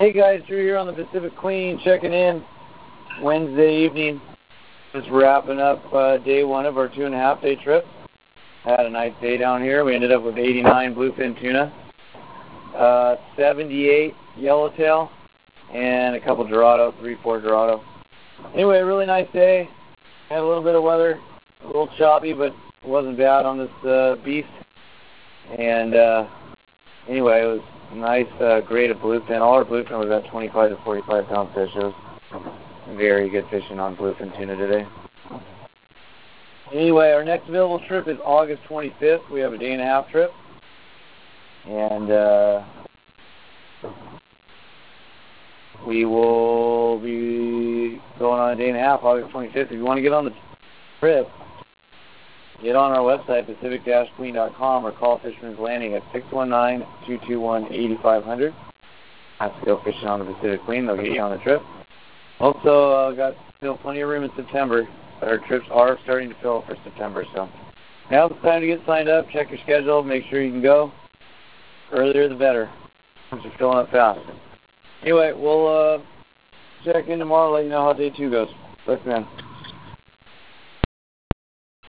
Hey guys, Drew here on the Pacific Queen, checking in Wednesday evening. Just wrapping up day one of our 2.5-day trip. Had a nice day down here. We ended up with 89 bluefin tuna, 78 yellowtail, and a couple Dorado, 3-4 Dorado. Anyway, a really nice day. Had a little bit of weather, a little choppy, but it wasn't bad on this beast. And anyway, it was nice grade of bluefin. All our bluefin was about 25 to 45 pound fish. It was very good fishing on bluefin tuna today. Anyway, our next available trip is August 25th. We have a day-and-a-half trip. And we will be going on a day-and-a-half, August 25th. If you want to get on the trip, get on our website, pacific-queen.com, or call Fisherman's Landing at 619-221-8500. Ask to go fishing on the Pacific Queen. They'll get you on the trip. Also, got still plenty of room in September, but our trips are starting to fill for September. So now's the time to get signed up. Check your schedule. Make sure you can go. Earlier the better, since you're filling up fast. Anyway, we'll check in tomorrow, let you know how day 2 goes. Thanks, man.